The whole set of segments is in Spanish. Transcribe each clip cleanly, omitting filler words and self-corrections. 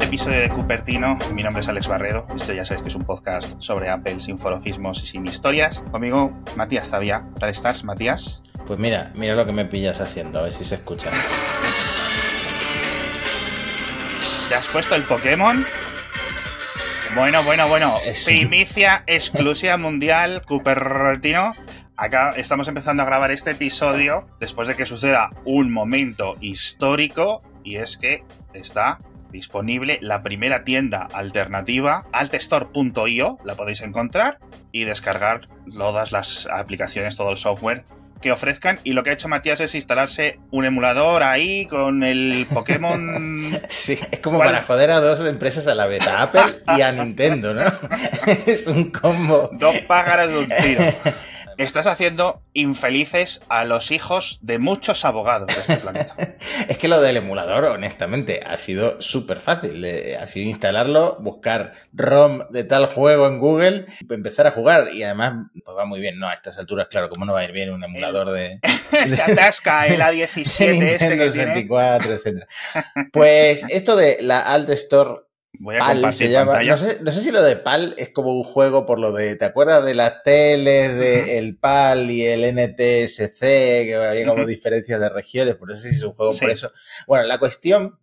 episodio de Cupertino. Mi nombre es Alex Barredo. Esto ya sabéis que es un podcast sobre Apple sin forofismos y sin historias. Conmigo, Matías Tavia. ¿Qué tal estás, Matías? Pues mira lo que me pillas haciendo, a ver si se escucha. ¿Te has puesto el Pokémon? Bueno. Primicia exclusiva mundial, Cupertino. Acá estamos empezando a grabar este episodio después de que suceda un momento histórico, y es que está disponible la primera tienda alternativa, altstore.io, la podéis encontrar y descargar todas las aplicaciones, todo el software que ofrezcan. Y lo que ha hecho Matías es instalarse un emulador ahí con el Pokémon. Sí, es como para joder a dos empresas a la vez, a Apple y a Nintendo, ¿no? Es un combo. Dos pájaros de un tiro. Estás haciendo infelices a los hijos de muchos abogados de este planeta. Es que lo del emulador, honestamente, ha sido súper fácil. Ha sido instalarlo, buscar ROM de tal juego en Google, empezar a jugar. Y además, pues va muy bien, ¿no? A estas alturas, claro, ¿cómo no va a ir bien un emulador de... Se atasca el A17 Nintendo que 64, etc. Pues esto de la Alt Store... Voy a PAL compartir se llama. pantalla. No sé si lo de PAL es como un juego por lo de... ¿Te acuerdas de las teles de el PAL y el NTSC? Que había como diferencias de regiones, pero no sé si es un juego por eso. Bueno, la cuestión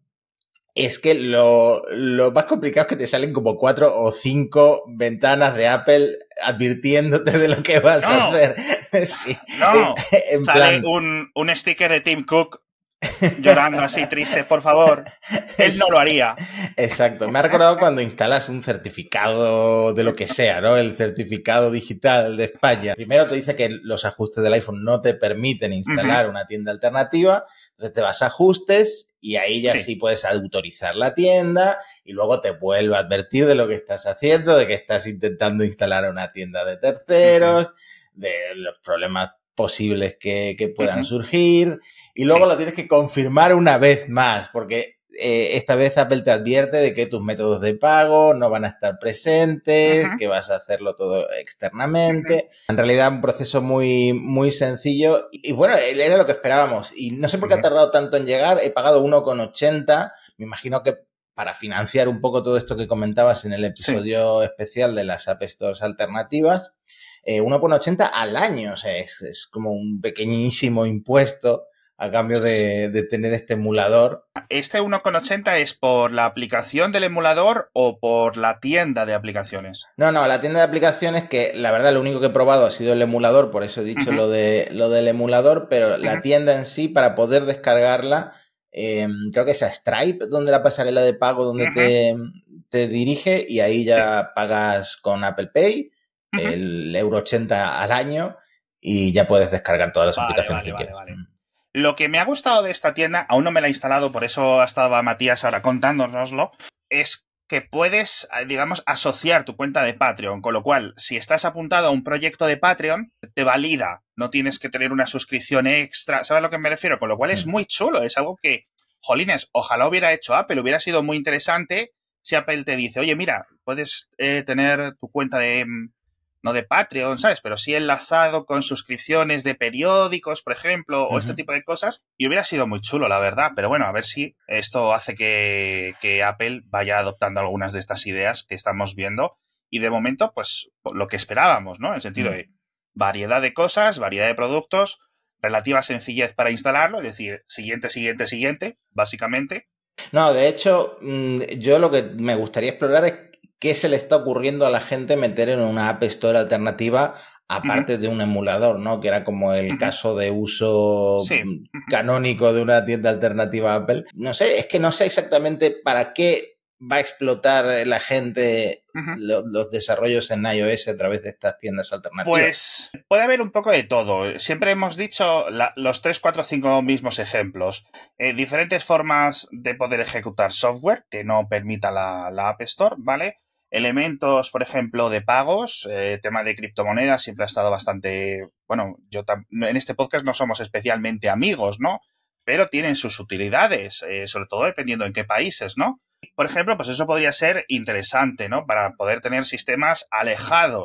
es que lo más complicado es que te salen como 4 o 5 ventanas de Apple advirtiéndote de lo que vas a hacer. Sí. No, en sale plan... un sticker de Tim Cook llorando así triste, por favor. Él no lo haría. Exacto. Me ha recordado cuando instalas un certificado de lo que sea, ¿no? El certificado digital de España. Primero te dice que los ajustes del iPhone no te permiten instalar una tienda alternativa. Entonces te vas a ajustes y ahí ya sí puedes autorizar la tienda y luego te vuelve a advertir de lo que estás haciendo, de que estás intentando instalar una tienda de terceros, de los problemas posibles que puedan surgir, y luego lo tienes que confirmar una vez más, porque esta vez Apple te advierte de que tus métodos de pago no van a estar presentes, que vas a hacerlo todo externamente. En realidad un proceso muy, muy sencillo y bueno, era lo que esperábamos y no sé por qué ha tardado tanto en llegar. He pagado 1,80, me imagino que para financiar un poco todo esto que comentabas en el episodio especial de las App Stores alternativas. 1,80 al año, o sea, es como un pequeñísimo impuesto a cambio de tener este emulador. ¿Este 1,80 es por la aplicación del emulador o por la tienda de aplicaciones? No, la tienda de aplicaciones, que la verdad lo único que he probado ha sido el emulador, por eso he dicho lo del emulador, pero la tienda en sí, para poder descargarla, creo que es a Stripe, donde la pasarela de pago, donde te dirige, y ahí ya pagas con Apple Pay, el €80 al año, y ya puedes descargar todas las aplicaciones que quieras. Lo que me ha gustado de esta tienda, aún no me la he instalado, por eso estaba Matías ahora contándonoslo, es que puedes, digamos, asociar tu cuenta de Patreon, con lo cual, si estás apuntado a un proyecto de Patreon, te valida, no tienes que tener una suscripción extra, ¿sabes a lo que me refiero? Con lo cual es muy chulo, es algo que, jolines, ojalá hubiera hecho Apple, hubiera sido muy interesante si Apple te dice, oye, mira, puedes tener tu cuenta de... no de Patreon, ¿sabes? Pero sí enlazado con suscripciones de periódicos, por ejemplo, o este tipo de cosas. Y hubiera sido muy chulo, la verdad. Pero bueno, a ver si esto hace que Apple vaya adoptando algunas de estas ideas que estamos viendo. Y de momento, pues, lo que esperábamos, ¿no? En el sentido de variedad de cosas, variedad de productos, relativa sencillez para instalarlo, es decir, siguiente, básicamente. No, de hecho, yo lo que me gustaría explorar es qué se le está ocurriendo a la gente meter en una App Store alternativa aparte de un emulador, ¿no? Que era como el caso de uso canónico de una tienda alternativa a Apple. No sé, es que no sé exactamente para qué va a explotar la gente los desarrollos en iOS a través de estas tiendas alternativas. Pues puede haber un poco de todo. Siempre hemos dicho los 3, 4, 5 mismos ejemplos. Diferentes formas de poder ejecutar software que no permita la App Store, ¿vale? Elementos, por ejemplo, de pagos, tema de criptomonedas siempre ha estado bastante... Bueno, en este podcast no somos especialmente amigos, ¿no? Pero tienen sus utilidades, sobre todo dependiendo en qué países, ¿no? Por ejemplo, pues eso podría ser interesante, ¿no? Para poder tener sistemas alejados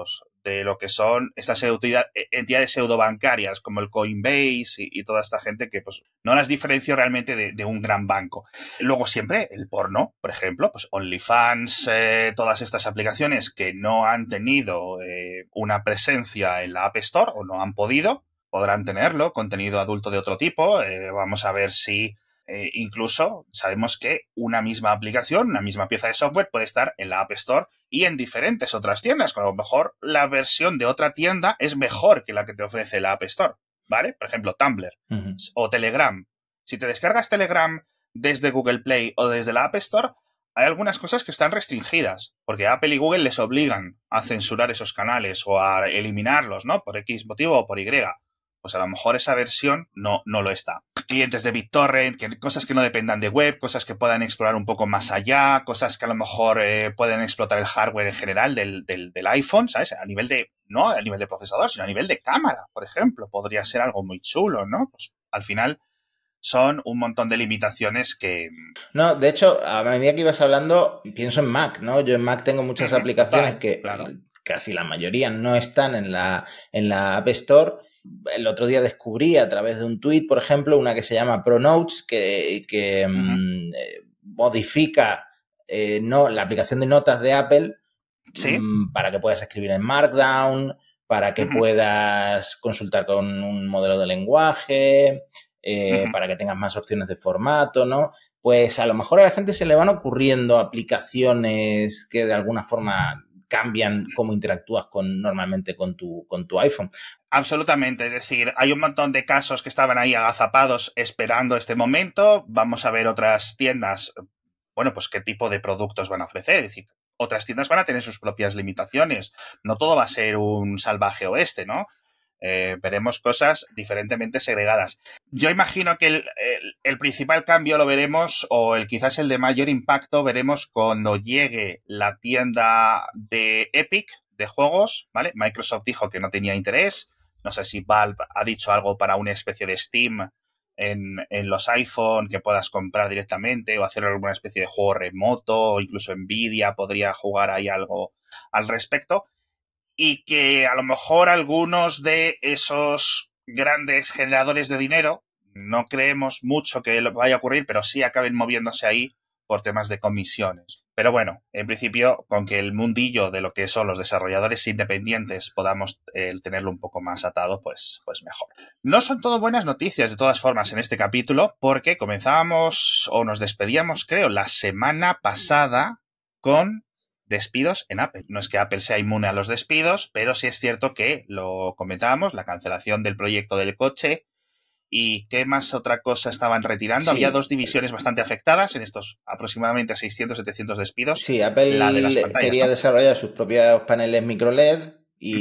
de lo que son estas entidades pseudobancarias como el Coinbase y toda esta gente que pues no las diferencio realmente de un gran banco. Luego siempre el porno, por ejemplo, pues OnlyFans, todas estas aplicaciones que no han tenido una presencia en la App Store o no han podido, podrán tenerlo, contenido adulto de otro tipo. Vamos a ver si incluso sabemos que una misma aplicación, una misma pieza de software puede estar en la App Store y en diferentes otras tiendas. A lo mejor la versión de otra tienda es mejor que la que te ofrece la App Store, ¿vale? Por ejemplo, Tumblr o Telegram. Si te descargas Telegram desde Google Play o desde la App Store, hay algunas cosas que están restringidas, porque Apple y Google les obligan a censurar esos canales o a eliminarlos, ¿no? Por X motivo o por Y. Pues a lo mejor esa versión no lo está. Clientes de BitTorrent, cosas que no dependan de web, cosas que puedan explorar un poco más allá, cosas que a lo mejor pueden explotar el hardware en general del iPhone, ¿sabes? A nivel de, no a nivel de procesador, sino a nivel de cámara, por ejemplo. Podría ser algo muy chulo, ¿no? Pues al final son un montón de limitaciones que... No, de hecho, a medida que ibas hablando, pienso en Mac, ¿no? Yo en Mac tengo muchas aplicaciones que claro. casi la mayoría no están en la App Store. El otro día descubrí a través de un tuit, por ejemplo, una que se llama ProNotes, que modifica la aplicación de notas de Apple. ¿Sí? Para que puedas escribir en Markdown, para que puedas consultar con un modelo de lenguaje, para que tengas más opciones de formato, ¿no? Pues a lo mejor a la gente se le van ocurriendo aplicaciones que de alguna forma cambian cómo interactúas normalmente con tu iPhone. Absolutamente, es decir, hay un montón de casos que estaban ahí agazapados esperando este momento. Vamos a ver otras tiendas, bueno, pues qué tipo de productos van a ofrecer. Es decir, otras tiendas van a tener sus propias limitaciones. No todo va a ser un salvaje oeste, ¿no? Veremos cosas diferentemente segregadas. Yo imagino que el principal cambio lo veremos, o quizás el de mayor impacto, veremos cuando llegue la tienda de Epic de juegos, ¿vale? Microsoft dijo que no tenía interés. No sé si Valve ha dicho algo para una especie de Steam en los iPhone que puedas comprar directamente o hacer alguna especie de juego remoto, o incluso Nvidia podría jugar ahí algo al respecto. Y que a lo mejor algunos de esos grandes generadores de dinero, no creemos mucho que lo vaya a ocurrir, pero sí acaben moviéndose ahí por temas de comisiones. Pero bueno, en principio, con que el mundillo de lo que son los desarrolladores independientes podamos tenerlo un poco más atado, pues mejor. No son todo buenas noticias, de todas formas, en este capítulo, porque comenzábamos, o nos despedíamos, creo, la semana pasada con despidos en Apple. No es que Apple sea inmune a los despidos, pero sí es cierto que lo comentábamos, la cancelación del proyecto del coche. ¿Y qué más otra cosa estaban retirando? Sí. Había dos divisiones bastante afectadas en estos aproximadamente 600-700 despidos. Sí, Apple la de las pantallas, quería ¿no? desarrollar sus propios paneles micro LED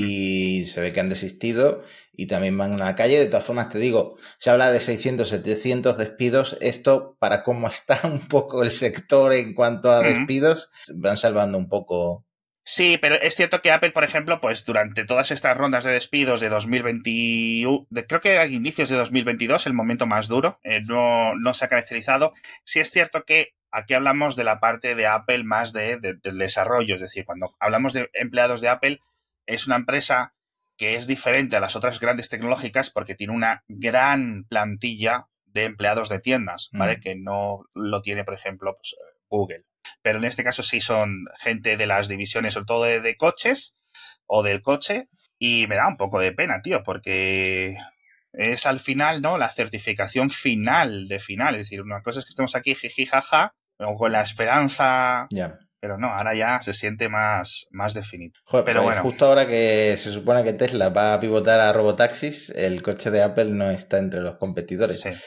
y se ve que han desistido y también van a la calle. De todas formas, te digo, se habla de 600-700 despidos. Esto, para cómo está un poco el sector en cuanto a despidos, van salvando un poco. Sí, pero es cierto que Apple, por ejemplo, pues durante todas estas rondas de despidos de 2021, creo que era inicios de 2022, el momento más duro, no se ha caracterizado. Sí es cierto que aquí hablamos de la parte de Apple más del desarrollo, es decir, cuando hablamos de empleados de Apple, es una empresa que es diferente a las otras grandes tecnológicas porque tiene una gran plantilla de empleados de tiendas, ¿vale? Que no lo tiene, por ejemplo, pues, Google. Pero en este caso sí son gente de las divisiones, sobre todo de coches o del coche, y me da un poco de pena, tío, porque es al final, ¿no? La certificación final de final. Es decir, una cosa es que estemos aquí jiji jaja, o con la esperanza, pero no, ahora ya se siente más definido. Joder, pero pues bueno. Justo ahora que se supone que Tesla va a pivotar a robotaxis, el coche de Apple no está entre los competidores. Sí.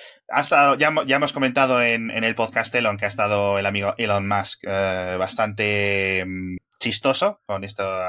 Ya hemos comentado en el podcast Elon que ha estado el amigo Elon Musk bastante chistoso con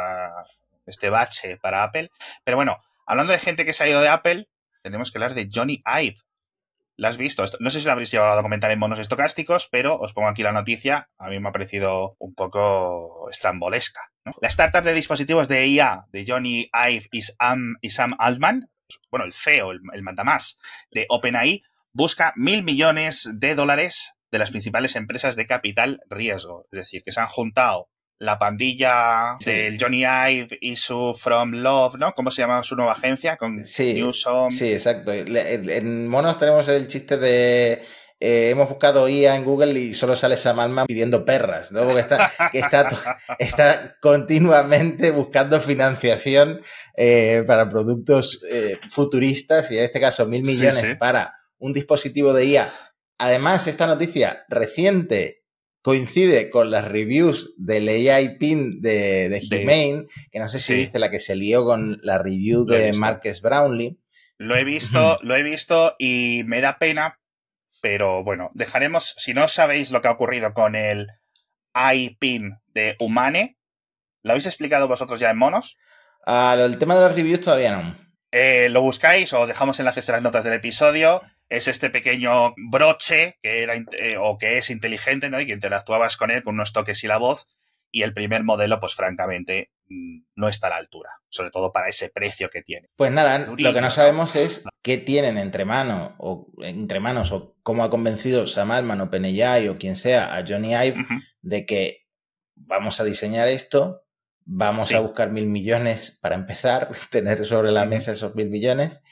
este bache para Apple. Pero bueno, hablando de gente que se ha ido de Apple, tenemos que hablar de Jony Ive. ¿La has visto? No sé si lo habréis llevado a comentar en monos estocásticos, pero os pongo aquí la noticia. A mí me ha parecido un poco estrambolesca, ¿no? La startup de dispositivos de IA de Jony Ive y Sam Altman, bueno, el CEO, el mandamás de OpenAI, busca $1.000 millones de las principales empresas de capital riesgo. Es decir, que se han juntado la pandilla del Johnny Ive y su From Love, ¿no? ¿Cómo se llama su nueva agencia? Con Newsom. Sí, exacto. En Monos tenemos el chiste de... hemos buscado IA en Google y solo sale Sam Altman pidiendo perras, ¿no? Porque está continuamente buscando financiación para productos futuristas y en este caso 1.000 millones para un dispositivo de IA. Además, esta noticia reciente coincide con las reviews del AI Pin de Humane, que no sé si viste la que se lió con la review de Marques Brownlee. Lo he visto y me da pena, pero bueno, dejaremos, si no sabéis lo que ha ocurrido con el AI Pin de Humane, ¿lo habéis explicado vosotros ya en Monos? El tema de las reviews todavía no. Lo buscáis, os dejamos enlaces en las notas del episodio. Es este pequeño broche que era o que es inteligente, ¿no? Y que interactuabas con él con unos toques y la voz. Y el primer modelo, pues francamente, no está a la altura. Sobre todo para ese precio que tiene. Pues nada, lo que no sabemos es qué tienen entre manos o cómo ha convencido Sam Altman o OpenAI o quien sea a Johnny Ive de que vamos a diseñar esto, vamos a buscar 1.000 millones para empezar, tener sobre la mesa esos 1.000 millones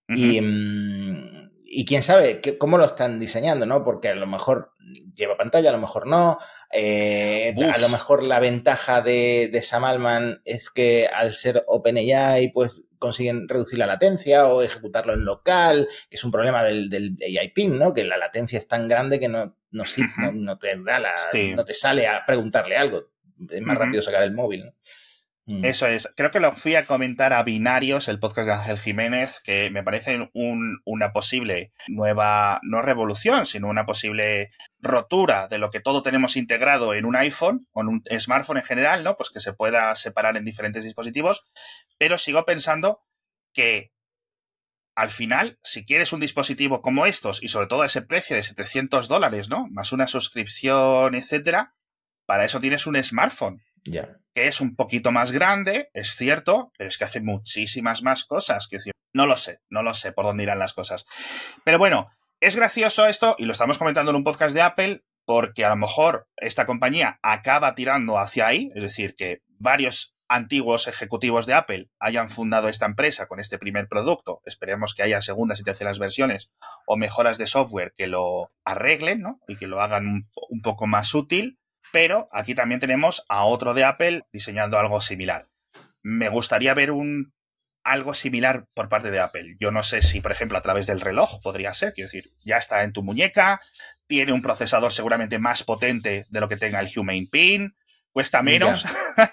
y quién sabe cómo lo están diseñando, ¿no? Porque a lo mejor lleva pantalla, a lo mejor no. A lo mejor la ventaja de Sam Altman es que al ser OpenAI pues consiguen reducir la latencia o ejecutarlo en local, que es un problema del AI PIN, ¿no? Que la latencia es tan grande que no te da no te sale a preguntarle algo. Es más rápido sacar el móvil, ¿no? Eso es. Creo que lo fui a comentar a Binarios, el podcast de Ángel Jiménez, que me parece una posible nueva, no revolución, sino una posible rotura de lo que todo tenemos integrado en un iPhone o en un smartphone en general, ¿no? Pues que se pueda separar en diferentes dispositivos. Pero sigo pensando que al final, si quieres un dispositivo como estos y sobre todo a ese precio de $700, ¿no? Más una suscripción, etcétera, para eso tienes un smartphone. Que es un poquito más grande, es cierto, pero es que hace muchísimas más cosas. Que no lo sé por dónde irán las cosas. Pero bueno, es gracioso esto, y lo estamos comentando en un podcast de Apple, porque a lo mejor esta compañía acaba tirando hacia ahí, es decir, que varios antiguos ejecutivos de Apple hayan fundado esta empresa con este primer producto. Esperemos que haya segundas y terceras versiones o mejoras de software que lo arreglen, ¿no? Y que lo hagan un poco más útil. Pero aquí también tenemos a otro de Apple diseñando algo similar. Me gustaría ver algo similar por parte de Apple. Yo no sé si, por ejemplo, a través del reloj podría ser. Quiero decir, ya está en tu muñeca, tiene un procesador seguramente más potente de lo que tenga el Humane Pin, cuesta menos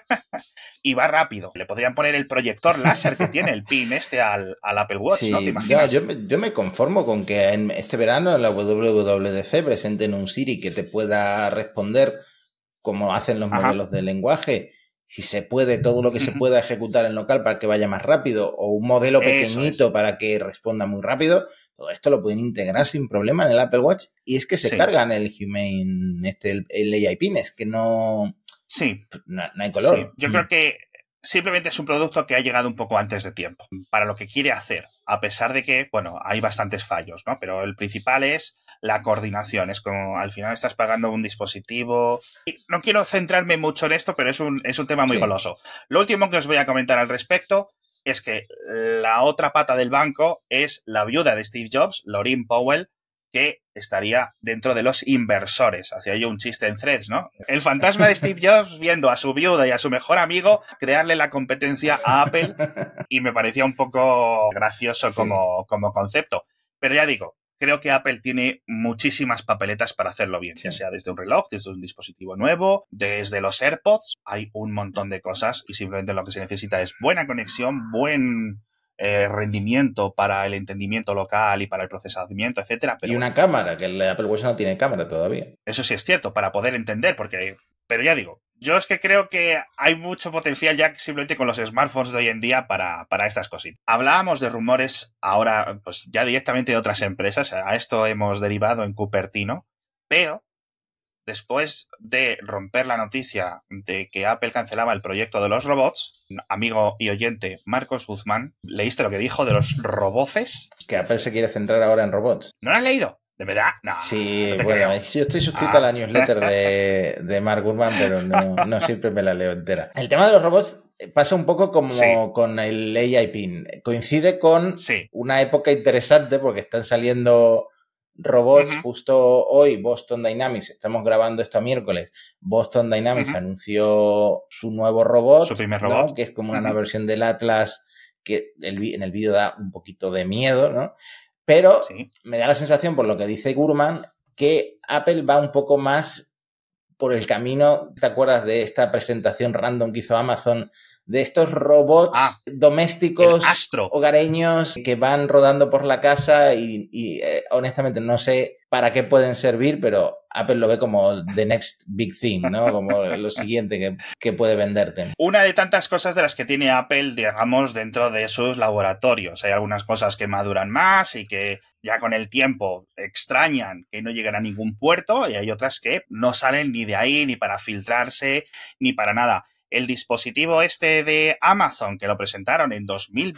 y va rápido. Le podrían poner el proyector láser que tiene el Pin al Apple Watch, ¿no? ¿Te imaginas? Yo me conformo con que en este verano en la WWDC presenten un Siri que te pueda responder como hacen los modelos de lenguaje, si se puede, todo lo que se pueda ejecutar en local para que vaya más rápido, o un modelo pequeñito para que responda muy rápido, todo esto lo pueden integrar sin problema en el Apple Watch, y es que se cargan el Humane, el AI Pin, es que no hay color. Sí. Yo creo que simplemente es un producto que ha llegado un poco antes de tiempo para lo que quiere hacer, a pesar de que, bueno, hay bastantes fallos, ¿no? Pero el principal es la coordinación. Es como, al final estás pagando un dispositivo. No quiero centrarme mucho en esto, pero es un tema muy goloso. Lo último que os voy a comentar al respecto es que la otra pata del banco es la viuda de Steve Jobs, Laureen Powell, que estaría dentro de los inversores. Hacía yo un chiste en Threads, ¿no? El fantasma de Steve Jobs viendo a su viuda y a su mejor amigo crearle la competencia a Apple, y me parecía un poco gracioso como concepto. Pero ya digo, creo que Apple tiene muchísimas papeletas para hacerlo bien, ya sea desde un reloj, desde un dispositivo nuevo, desde los AirPods. Hay un montón de cosas y simplemente lo que se necesita es buena conexión, buen rendimiento para el entendimiento local y para el procesamiento, etcétera. Pero, y una cámara, que el Apple Watch no tiene cámara todavía. Eso sí es cierto, para poder entender, pero ya digo, yo es que creo que hay mucho potencial ya simplemente con los smartphones de hoy en día para estas cositas. Hablábamos de rumores ahora, pues ya directamente de otras empresas, a esto hemos derivado en Cupertino, pero después de romper la noticia de que Apple cancelaba el proyecto de los robots, amigo y oyente Marcos Guzmán, ¿leíste lo que dijo de los roboces? Que Apple se quiere centrar ahora en robots. ¿No lo has leído? ¿De verdad? No, Sí, no te bueno, creo. yo estoy suscrito a la newsletter de Mark Gurman, pero no siempre me la leo entera. El tema de los robots pasa un poco Sí, como con el AI PIN. Coincide con sí. una época interesante porque están saliendo robots. Ujú, Justo hoy Boston Dynamics, estamos grabando esto miércoles, Boston Dynamics ujú. anunció su nuevo Su robot, primer ¿no? robot. Que es como una Ujú, versión del Atlas que en el vídeo da un poquito de miedo, ¿no? Pero sí. me da la sensación, por lo que dice Gurman, que Apple va un poco más por el camino. ¿Te acuerdas de esta presentación random que hizo Amazon? De estos Ah, robots el domésticos Astro. hogareños que van rodando por la casa y honestamente no sé para qué pueden servir, pero Apple lo ve como the next big thing, ¿no? Como lo siguiente que puede venderte. Una de tantas cosas de las que tiene Apple, digamos, dentro de sus laboratorios. Hay algunas cosas que maduran más y que ya con el tiempo extrañan que no llegan a ningún puerto, y hay otras que no salen ni de ahí, ni para filtrarse, ni para nada. El dispositivo este de Amazon, que lo presentaron en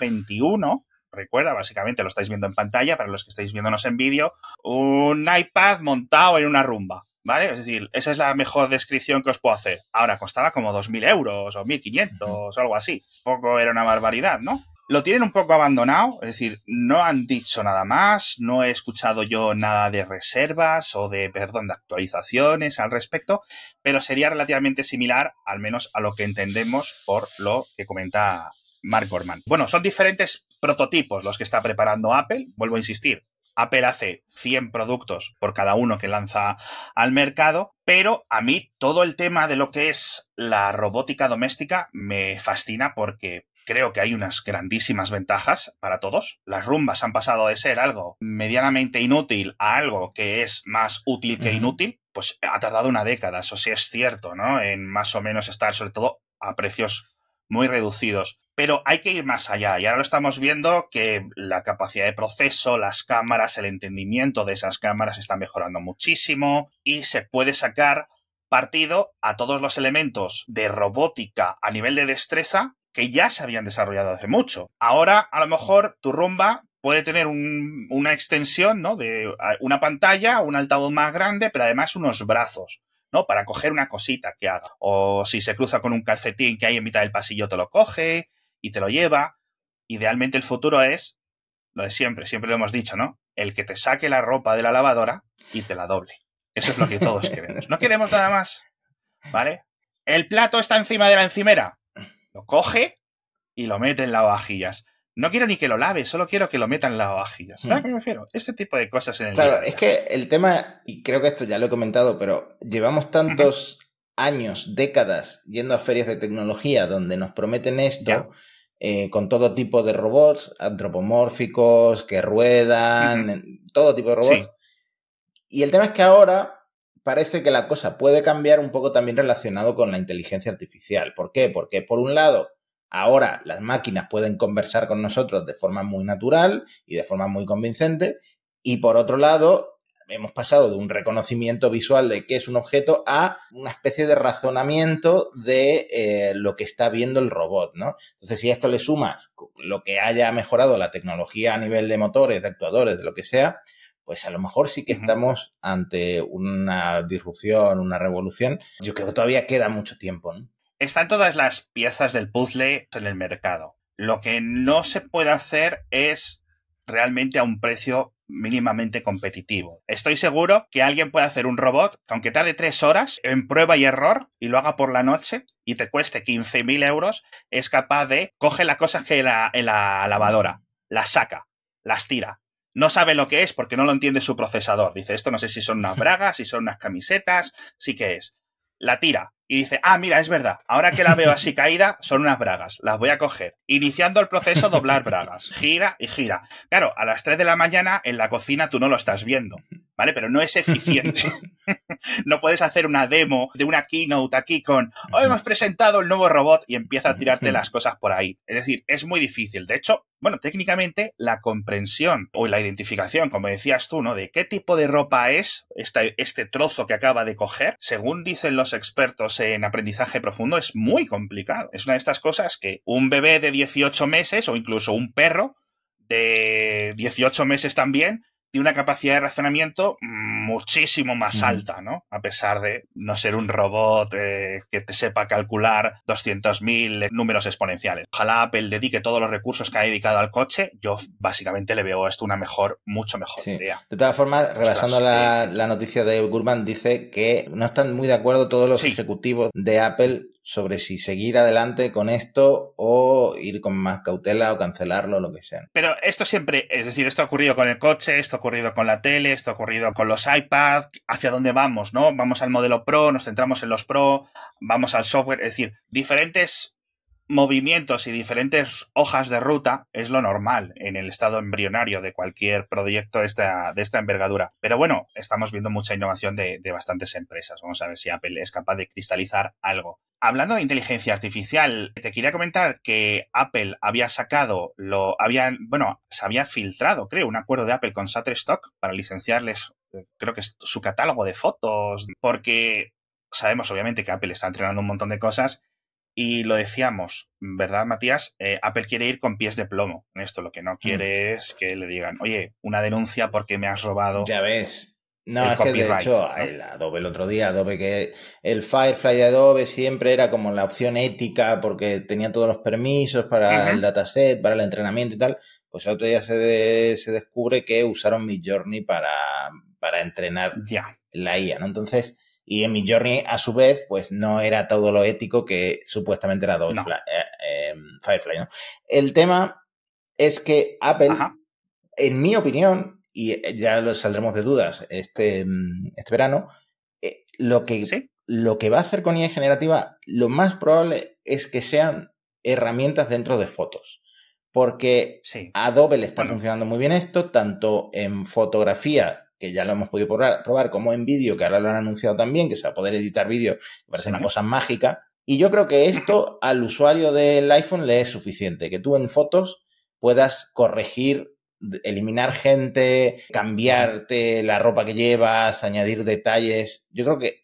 2021, recuerda, básicamente lo estáis viendo en pantalla, para los que estáis viéndonos en vídeo, un iPad montado en una rumba. ¿Vale? Es decir, esa es la mejor descripción que os puedo hacer. Ahora, costaba como 2.000 euros o 1.500 o algo así. Poco era una barbaridad, ¿no? Lo tienen un poco abandonado, es decir, no han dicho nada más, no he escuchado yo nada de reservas o de, perdón, de actualizaciones al respecto, pero sería relativamente similar, al menos a lo que entendemos por lo que comenta Mark Gurman. Bueno, son diferentes prototipos los que está preparando Apple, vuelvo a insistir, Apple hace 100 productos por cada uno que lanza al mercado, pero a mí todo el tema de lo que es la robótica doméstica me fascina porque creo que hay unas grandísimas ventajas para todos. Las rumbas han pasado de ser algo medianamente inútil a algo que es más útil que inútil. Pues ha tardado una década, eso sí es cierto, ¿no? En más o menos estar sobre todo a precios muy reducidos. Pero hay que ir más allá y ahora lo estamos viendo que la capacidad de proceso, las cámaras, el entendimiento de esas cámaras está mejorando muchísimo y se puede sacar partido a todos los elementos de robótica a nivel de destreza que ya se habían desarrollado hace mucho. Ahora, a lo mejor, tu rumba puede tener una extensión, ¿no? De una pantalla, un altavoz más grande, pero además unos brazos, ¿no? Para coger una cosita que haga. O si se cruza con un calcetín que hay en mitad del pasillo, te lo coge y te lo lleva. Idealmente el futuro es lo de siempre, siempre lo hemos dicho, ¿no? El que te saque la ropa de la lavadora y te la doble. Eso es lo que todos queremos. No queremos nada más, ¿vale? El plato está encima de la encimera. Lo coge y lo mete en lavavajillas. No quiero ni que lo lave, solo quiero que lo meta en lavavajillas. ¿Sabes a qué me refiero? Este tipo de cosas en el día Claro, a es día. que el tema, y creo que esto ya lo he comentado, pero llevamos Ujú, tantos años, décadas, yendo a ferias de tecnología donde nos prometen esto, ya. con todo tipo de robots, antropomórficos, que Ujú, ruedan, todo tipo de robots. sí. Y el tema es que ahora parece que la cosa puede cambiar un poco también relacionado con la inteligencia artificial. ¿Por qué? Porque por un lado, ahora las máquinas pueden conversar con nosotros de forma muy natural y de forma muy convincente. Y por otro lado, hemos pasado de un reconocimiento visual de qué es un objeto a una especie de razonamiento de lo que está viendo el robot, ¿no? Entonces, si a esto le sumas lo que haya mejorado la tecnología a nivel de motores, de actuadores, de lo que sea, pues a lo mejor sí que Ujú. estamos ante una disrupción, una revolución. Yo creo que todavía queda mucho tiempo, ¿no? Están todas las piezas del puzzle en el mercado. Lo que no se puede hacer es realmente a un precio mínimamente competitivo. Estoy seguro que alguien puede hacer un robot que aunque tarde 3 horas en prueba y error y lo haga por la noche y te cueste 15.000 euros, es capaz de coger las cosas que en la lavadora, las saca, las tira. No sabe lo que es porque no lo entiende su procesador. Dice, esto no sé si son unas bragas, si son unas camisetas, sí que es. La tira y dice, ah, mira, es verdad, ahora que la veo así caída, son unas bragas, las voy a coger. Iniciando el proceso, doblar bragas, gira y gira. Claro, a las 3 de la mañana en la cocina tú no lo estás viendo, ¿vale? Pero no es eficiente. No puedes hacer una demo de una keynote aquí con, hoy hemos presentado el nuevo robot y empieza a tirarte las cosas por ahí. Es decir, es muy difícil. De hecho, bueno, técnicamente la comprensión o la identificación, como decías tú, ¿no? De qué tipo de ropa es este trozo que acaba de coger, según dicen los expertos en aprendizaje profundo, es muy complicado. Es una de estas cosas que un bebé de 18 meses o incluso un perro de 18 meses también tiene una capacidad de razonamiento muchísimo más alta, ¿no? A pesar de no ser un robot que te sepa calcular 200.000 números exponenciales. Ojalá Apple dedique todos los recursos que ha dedicado al coche. Yo básicamente le veo esto una mucho mejor idea. De todas formas, rebasando la noticia de Gurman, dice que no están muy de acuerdo todos los ejecutivos de Apple sobre si seguir adelante con esto o ir con más cautela o cancelarlo, lo que sea. Pero esto siempre, es decir, esto ha ocurrido con el coche, esto ha ocurrido con la tele, esto ha ocurrido con los iPads. ¿Hacia dónde vamos, no? Vamos al modelo Pro, nos centramos en los Pro, vamos al software, es decir, diferentes movimientos y diferentes hojas de ruta es lo normal en el estado embrionario de cualquier proyecto de esta envergadura. Pero bueno, estamos viendo mucha innovación de bastantes empresas. Vamos a ver si Apple es capaz de cristalizar algo. Hablando de inteligencia artificial, te quería comentar que Apple había sacado, se había filtrado, creo, un acuerdo de Apple con Shutterstock para licenciarles, creo que es su catálogo de fotos, porque sabemos obviamente que Apple está entrenando un montón de cosas. Y lo decíamos, ¿verdad, Matías? Apple quiere ir con pies de plomo en esto. Lo que no quiere es que le digan, oye, una denuncia porque me has robado. Ya ves. No, es que de hecho, ¿no? El Adobe el otro día, que el Firefly de Adobe siempre era como la opción ética porque tenía todos los permisos para el dataset, para el entrenamiento y tal. Pues el otro día se descubre que usaron Midjourney para entrenar la IA, ¿no? Entonces... Y en Midjourney, a su vez, pues no era todo lo ético que supuestamente era Adobe Firefly, ¿no? El tema es que Apple, en mi opinión, y ya lo saldremos de dudas este verano, lo que va a hacer con IA generativa, lo más probable es que sean herramientas dentro de fotos. Porque Adobe le está funcionando muy bien esto, tanto en fotografía, que ya lo hemos podido probar, como en vídeo, que ahora lo han anunciado también, que se va a poder editar vídeo, me parece una cosa mágica. Y yo creo que esto al usuario del iPhone le es suficiente, que tú en fotos puedas corregir, eliminar gente, cambiarte la ropa que llevas, añadir detalles. Yo creo que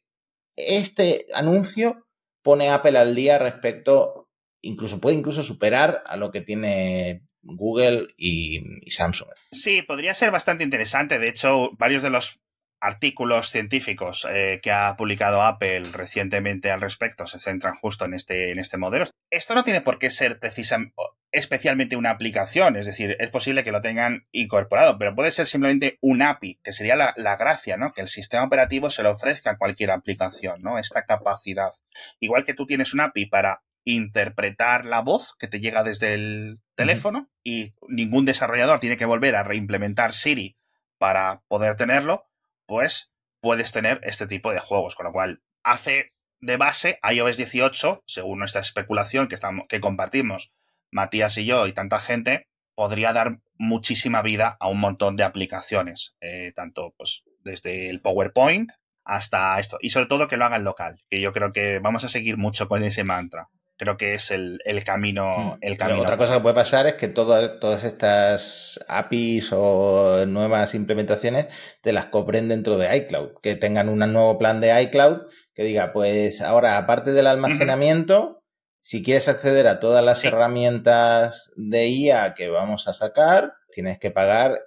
este anuncio pone a Apple al día respecto, puede superar a lo que tiene Google y Samsung. Sí, podría ser bastante interesante. De hecho, varios de los artículos científicos que ha publicado Apple recientemente al respecto se centran justo en este modelo. Esto no tiene por qué ser especialmente una aplicación, es decir, es posible que lo tengan incorporado, pero puede ser simplemente un API, que sería la gracia, ¿no? Que el sistema operativo se lo ofrezca a cualquier aplicación, ¿no? Esta capacidad. Igual que tú tienes un API para interpretar la voz que te llega desde el teléfono y ningún desarrollador tiene que volver a reimplementar Siri para poder tenerlo, pues puedes tener este tipo de juegos, con lo cual hace de base iOS 18, según nuestra especulación que compartimos Matías y yo y tanta gente, podría dar muchísima vida a un montón de aplicaciones, tanto pues desde el PowerPoint hasta esto, y sobre todo que lo hagan local, que yo creo que vamos a seguir mucho con ese mantra. Creo que es el camino. Otra cosa que puede pasar es que todas estas APIs o nuevas implementaciones te las cobren dentro de iCloud, que tengan un nuevo plan de iCloud que diga, pues ahora, aparte del almacenamiento, si quieres acceder a todas las herramientas de IA que vamos a sacar, tienes que pagar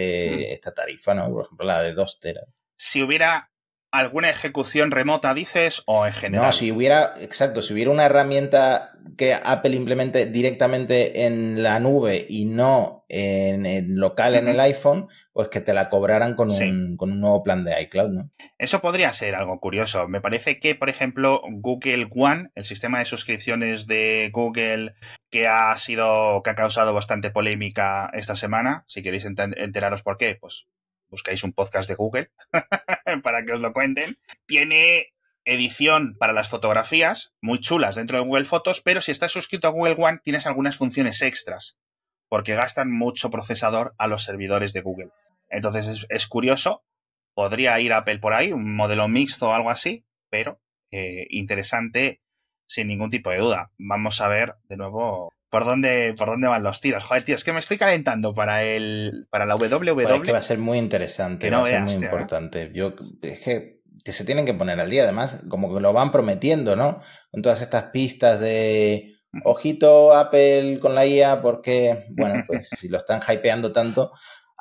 esta tarifa, ¿no? Por ejemplo, la de 2 teras. Si hubiera alguna ejecución remota, dices, o en general. No, si hubiera una herramienta que Apple implemente directamente en la nube y no en local en el iPhone, pues que te la cobraran con un nuevo plan de iCloud, ¿no? Eso podría ser algo curioso. Me parece que, por ejemplo, Google One, el sistema de suscripciones de Google que ha causado bastante polémica esta semana, si queréis enteraros por qué, pues buscáis un podcast de Google para que os lo cuenten. Tiene edición para las fotografías, muy chulas dentro de Google Fotos, pero si estás suscrito a Google One tienes algunas funciones extras, porque gastan mucho procesador a los servidores de Google. Entonces es curioso, podría ir Apple por ahí, un modelo mixto o algo así, pero interesante sin ningún tipo de duda. Vamos a ver de nuevo por dónde van los tiros. Joder, tío, es que me estoy calentando para la WW. Pues es que va a ser muy interesante, va a ser muy importante. Es que se tienen que poner al día, además, como que lo van prometiendo, ¿no? Con todas estas pistas de ojito Apple con la IA, porque, bueno, pues si lo están hypeando tanto,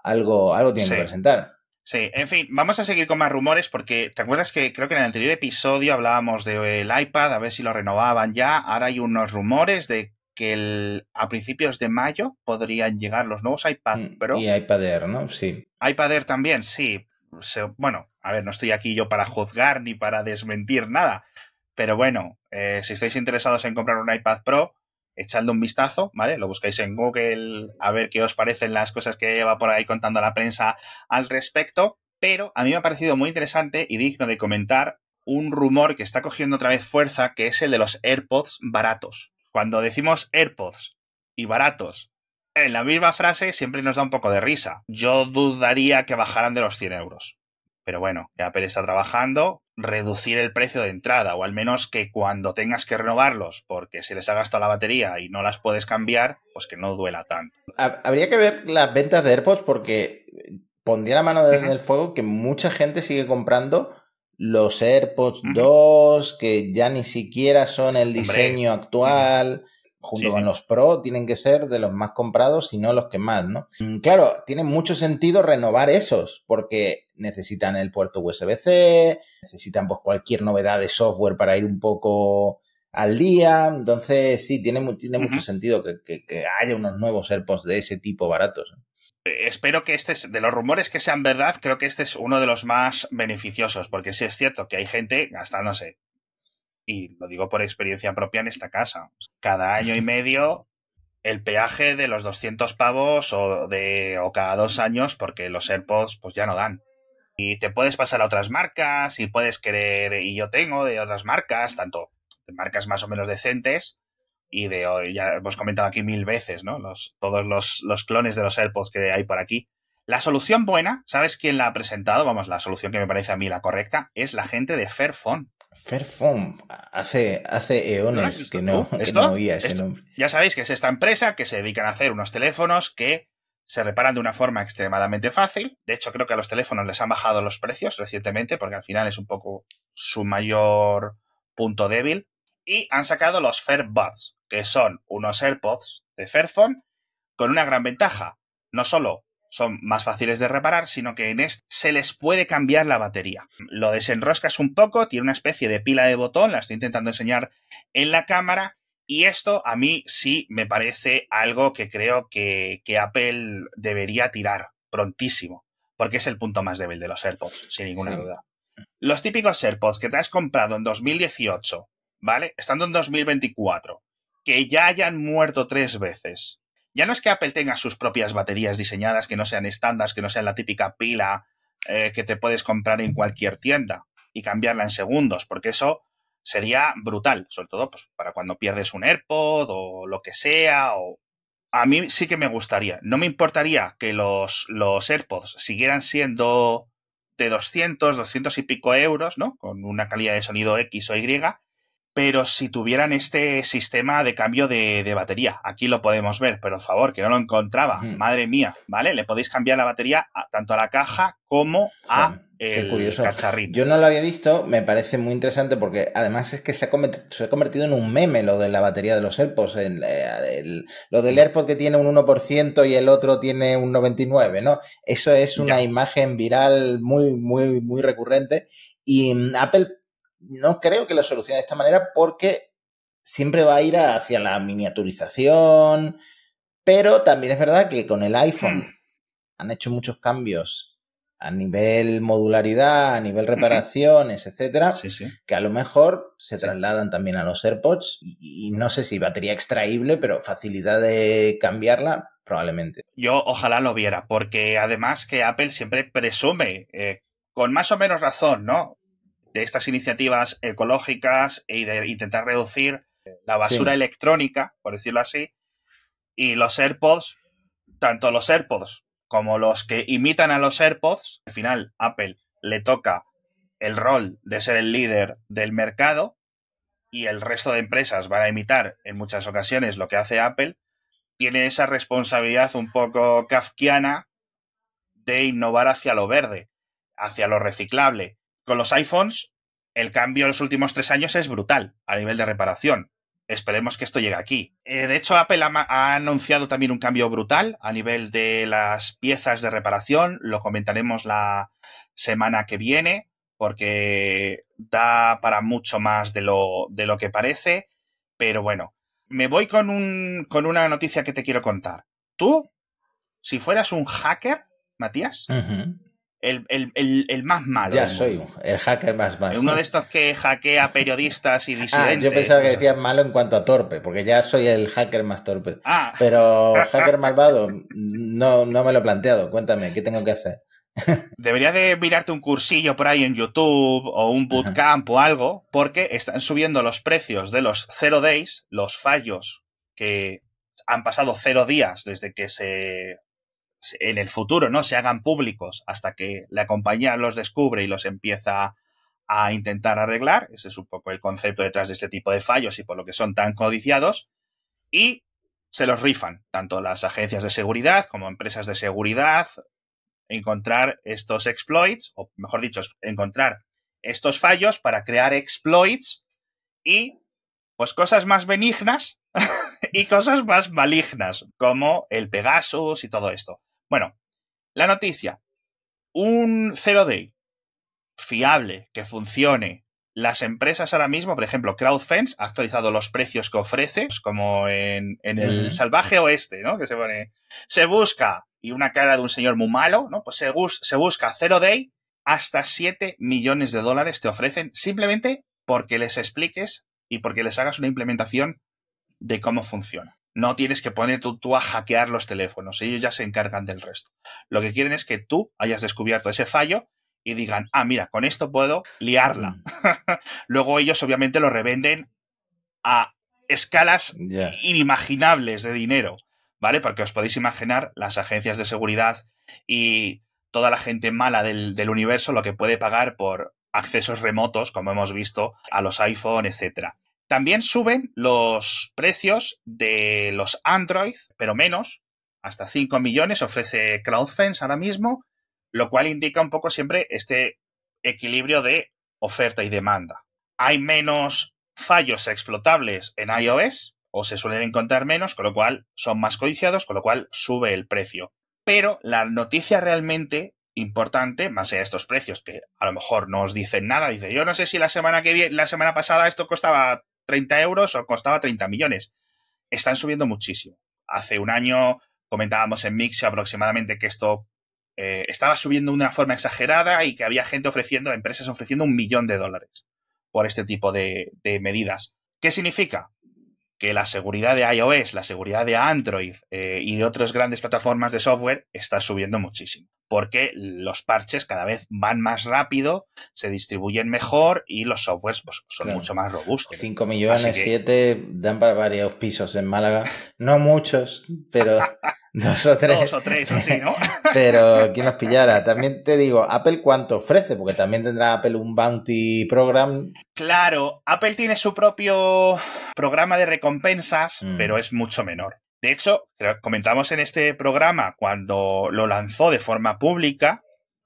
algo tiene que presentar. Sí, en fin, vamos a seguir con más rumores porque ¿te acuerdas que creo que en el anterior episodio hablábamos del iPad, a ver si lo renovaban ya? Ahora hay unos rumores de que a principios de mayo podrían llegar los nuevos iPad Pro. Y iPad Air, ¿no? Sí. iPad Air también, sí. Bueno, a ver, no estoy aquí yo para juzgar ni para desmentir nada, pero bueno, si estáis interesados en comprar un iPad Pro, echadle un vistazo, ¿vale? Lo buscáis en Google a ver qué os parecen las cosas que va por ahí contando la prensa al respecto, pero a mí me ha parecido muy interesante y digno de comentar un rumor que está cogiendo otra vez fuerza, que es el de los AirPods baratos. Cuando decimos AirPods y baratos en la misma frase, siempre nos da un poco de risa. Yo dudaría que bajaran de los 100 euros. Pero bueno, que Apple está trabajando, reducir el precio de entrada, o al menos que cuando tengas que renovarlos porque se les ha gastado la batería y no las puedes cambiar, pues que no duela tanto. Habría que ver las ventas de AirPods porque pondría la mano en el fuego que mucha gente sigue comprando los AirPods 2, que ya ni siquiera son el diseño actual. Junto con los Pro, tienen que ser de los más comprados y no los que más, ¿no? Claro, tiene mucho sentido renovar esos, porque necesitan el puerto USB-C, necesitan pues cualquier novedad de software para ir un poco al día. Entonces, sí, tiene mucho sentido que haya unos nuevos AirPods de ese tipo baratos. Espero que de los rumores que sean verdad, creo que este es uno de los más beneficiosos, porque sí es cierto que hay gente gastándose, y lo digo por experiencia propia en esta casa, cada año y medio el peaje de los 200 pavos o cada 2 años, porque los AirPods pues ya no dan. Y te puedes pasar a otras marcas y puedes querer, y yo tengo de otras marcas, tanto de marcas más o menos decentes y ya hemos comentado aquí 1000 veces, ¿no? Todos los clones de los AirPods que hay por aquí. La solución buena, ¿sabes quién la ha presentado? Vamos, la solución que me parece a mí la correcta es la gente de Fairphone. Fairphone, hace eones que no oía ese nombre. Ya sabéis que es esta empresa que se dedican a hacer unos teléfonos que se reparan de una forma extremadamente fácil. De hecho, creo que a los teléfonos les han bajado los precios recientemente, porque al final es un poco su mayor punto débil. Y han sacado los FairBuds, que son unos AirPods de Fairphone con una gran ventaja. No solo son más fáciles de reparar, sino que en este se les puede cambiar la batería. Lo desenroscas un poco, tiene una especie de pila de botón, la estoy intentando enseñar en la cámara, y esto a mí sí me parece algo que creo que Apple debería tirar prontísimo, porque es el punto más débil de los AirPods, sin ninguna duda. Los típicos AirPods que te has comprado en 2018, ¿vale? Estando en 2024, que ya hayan muerto 3 veces. Ya no es que Apple tenga sus propias baterías diseñadas que no sean estándar, que no sean la típica pila que te puedes comprar en cualquier tienda y cambiarla en segundos, porque eso sería brutal, sobre todo pues, para cuando pierdes un AirPod o lo que sea. A mí sí que me gustaría. No me importaría que los AirPods siguieran siendo de 200 y pico euros, ¿no? Con una calidad de sonido X o Y, pero si tuvieran este sistema de cambio de batería. Aquí lo podemos ver, pero por favor, que no lo encontraba. Madre mía, ¿vale? Le podéis cambiar la batería tanto a la caja como a el cacharrito. Yo no lo había visto, me parece muy interesante porque además es que se ha convertido en un meme lo de la batería de los AirPods. Lo del AirPod que tiene un 1% y el otro tiene un 99%, ¿no? Eso es una imagen viral muy, muy, muy recurrente y Apple no creo que lo solucione de esta manera porque siempre va a ir hacia la miniaturización, pero también es verdad que con el iPhone han hecho muchos cambios a nivel modularidad, a nivel reparaciones, etcétera, que a lo mejor se trasladan también a los AirPods y no sé si batería extraíble, pero facilidad de cambiarla, probablemente. Yo ojalá lo viera, porque además que Apple siempre presume, con más o menos razón, ¿no?, de estas iniciativas ecológicas y de intentar reducir la basura electrónica, por decirlo así, y los AirPods, tanto los AirPods como los que imitan a los AirPods, al final Apple le toca el rol de ser el líder del mercado y el resto de empresas van a imitar en muchas ocasiones lo que hace Apple, tiene esa responsabilidad un poco kafkiana de innovar hacia lo verde, hacia lo reciclable. Con los iPhones, el cambio en los últimos 3 años es brutal a nivel de reparación. esperemos que esto llegue aquí. De hecho, Apple ha anunciado también un cambio brutal a nivel de las piezas de reparación. Lo comentaremos la semana que viene, porque da para mucho más de lo que parece. Pero bueno, me voy con una noticia que te quiero contar. Tú, si fueras un hacker, Matías, el más malo Ya del soy mundo. el hacker más malo. Uno de estos que hackea periodistas y disidentes. Yo pensaba que decías malo en cuanto a torpe, porque ya soy el hacker más torpe. Pero hacker malvado, no me lo he planteado. Cuéntame, ¿qué tengo que hacer? Debería de mirarte un cursillo por ahí en YouTube o un bootcamp o algo, porque están subiendo los precios de los 0 days, los fallos que han pasado 0 días desde que en el futuro, ¿no?, se hagan públicos hasta que la compañía los descubre y los empieza a intentar arreglar. Ese es un poco el concepto detrás de este tipo de fallos y por lo que son tan codiciados. Y se los rifan, tanto las agencias de seguridad como empresas de seguridad, encontrar estos exploits, o mejor dicho, encontrar estos fallos para crear exploits y pues cosas más benignas y cosas más malignas, como el Pegasus y todo esto. Bueno, la noticia. Un 0-day fiable, que funcione. Las empresas ahora mismo, por ejemplo, CrowdFence ha actualizado los precios que ofrece, como en el salvaje oeste, ¿no? Que se busca, y una cara de un señor muy malo, ¿no? Pues se busca 0-day, hasta $7 millones te ofrecen, simplemente porque les expliques y porque les hagas una implementación de cómo funciona. No tienes que poner tú a hackear los teléfonos, ellos ya se encargan del resto. Lo que quieren es que tú hayas descubierto ese fallo y digan, mira, con esto puedo liarla. Luego ellos obviamente lo revenden a escalas inimaginables de dinero, ¿vale? Porque os podéis imaginar las agencias de seguridad y toda la gente mala del universo lo que puede pagar por accesos remotos, como hemos visto, a los iPhone, etcétera. También suben los precios de los Android, pero menos, hasta 5 millones ofrece CloudFence ahora mismo, lo cual indica un poco siempre este equilibrio de oferta y demanda. Hay menos fallos explotables en iOS, o se suelen encontrar menos, con lo cual son más codiciados, con lo cual sube el precio. Pero la noticia realmente importante, más allá de estos precios, que a lo mejor no os dicen nada, dice, yo no sé si la semana pasada esto costaba 30 euros o costaba 30 millones. Están subiendo muchísimo. Hace un año comentábamos en Mixio aproximadamente que esto estaba subiendo de una forma exagerada y que había gente empresas ofreciendo $1 millón por este tipo de medidas. ¿Qué significa? Que la seguridad de iOS, la seguridad de Android y de otras grandes plataformas de software está subiendo muchísimo. Porque los parches cada vez van más rápido, se distribuyen mejor y los softwares pues, son mucho más robustos. 5 millones, 7 dan para varios pisos en Málaga. No muchos, pero 2 o 3. 2 o 3, así, ¿no? Pero ¿quién nos pillara? También te digo, ¿Apple cuánto ofrece? Porque también tendrá Apple un bounty program. Claro, Apple tiene su propio programa de recompensas, pero es mucho menor. De hecho, comentamos en este programa cuando lo lanzó de forma pública,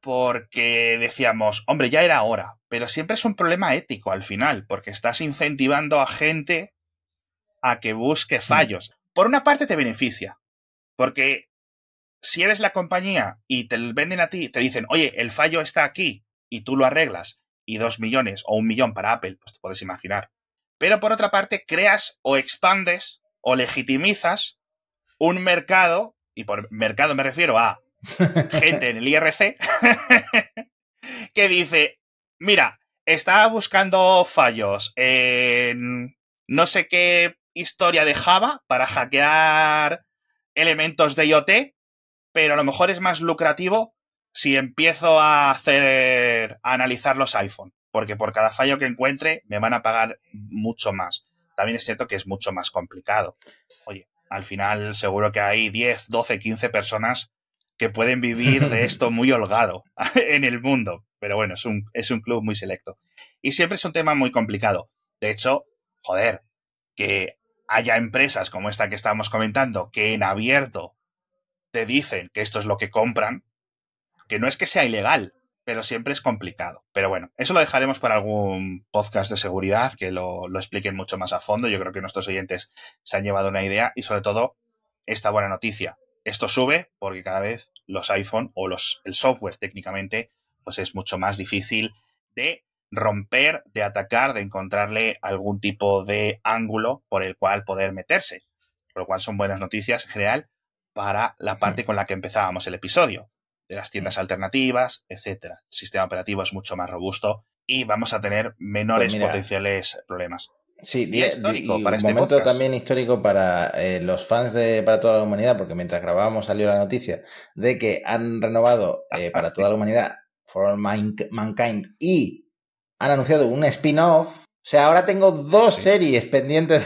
porque decíamos, hombre, ya era hora, pero siempre es un problema ético al final, porque estás incentivando a gente a que busque fallos. Por una parte te beneficia, porque si eres la compañía y te venden a ti, te dicen, oye, el fallo está aquí y tú lo arreglas, y 2 millones o 1 millón para Apple, pues te puedes imaginar. Pero por otra parte, creas o expandes o legitimizas un mercado, y por mercado me refiero a gente en el IRC, que dice, mira, estaba buscando fallos en no sé qué historia de Java para hackear elementos de IoT, pero a lo mejor es más lucrativo si empiezo a analizar los iPhone, porque por cada fallo que encuentre me van a pagar mucho más. También es cierto que es mucho más complicado. Oye, al final seguro que hay 10, 12, 15 personas que pueden vivir de esto muy holgado en el mundo. Pero bueno, es un club muy selecto. Y siempre es un tema muy complicado. De hecho, joder, que haya empresas como esta que estábamos comentando que en abierto te dicen que esto es lo que compran, que no es que sea ilegal, pero siempre es complicado. Pero bueno, eso lo dejaremos para algún podcast de seguridad que lo expliquen mucho más a fondo. Yo creo que nuestros oyentes se han llevado una idea y sobre todo esta buena noticia. Esto sube porque cada vez los iPhone o el software técnicamente pues es mucho más difícil de romper, de atacar, de encontrarle algún tipo de ángulo por el cual poder meterse. Por lo cual son buenas noticias en general para la parte con la que empezábamos el episodio, de las tiendas alternativas, etcétera. El sistema operativo es mucho más robusto y vamos a tener menores potenciales problemas. Sí, y histórico para un este momento podcast. También histórico para los fans de Para Toda la Humanidad, porque mientras grabábamos salió la noticia de que han renovado Para Toda la Humanidad, For All Mankind, y han anunciado un spin-off. O sea, ahora tengo dos series pendientes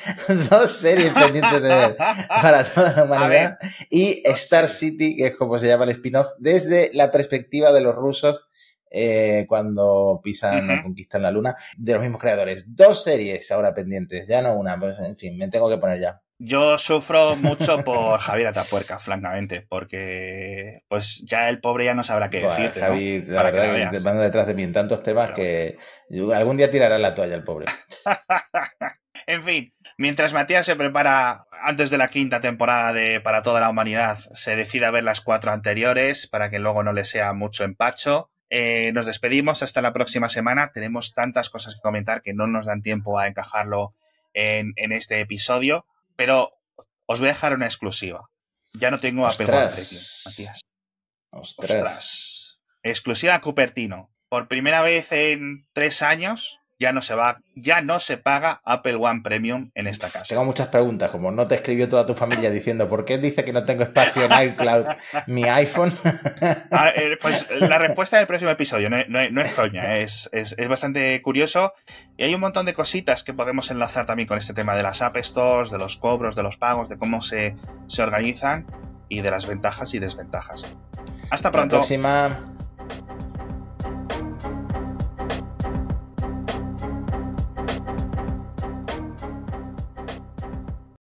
de ver Para Toda la Humanidad y Star City, que es como se llama el spin-off, desde la perspectiva de los rusos cuando pisan o conquistan la luna, de los mismos creadores. 2 series ahora pendientes, ya no una, pues en fin, me tengo que poner ya. Yo sufro mucho por Javier Atapuerca, francamente, porque pues ya el pobre ya no sabrá qué decirte, Javi, ¿no? La verdad que te mando detrás de mí en tantos temas que algún día tirará la toalla el pobre. En fin, mientras Matías se prepara antes de la 5ª temporada de Para Toda la Humanidad, se decide a ver las 4 anteriores para que luego no le sea mucho empacho. Nos despedimos hasta la próxima semana. Tenemos tantas cosas que comentar que no nos dan tiempo a encajarlo en este episodio, pero os voy a dejar una exclusiva. Ya no tengo Apple One Premium, Matías. Ostras. Exclusiva Cupertino. Por primera vez en 3 años ya no se paga Apple One Premium en esta casa. Tengo muchas preguntas, como no te escribió toda tu familia diciendo ¿por qué dice que no tengo espacio en iCloud mi iPhone? Pues la respuesta del próximo episodio, no es coña, es bastante curioso y hay un montón de cositas que podemos enlazar también con este tema de las App Stores, de los cobros, de los pagos, de cómo se organizan y de las ventajas y desventajas. Hasta pronto. Hasta la próxima.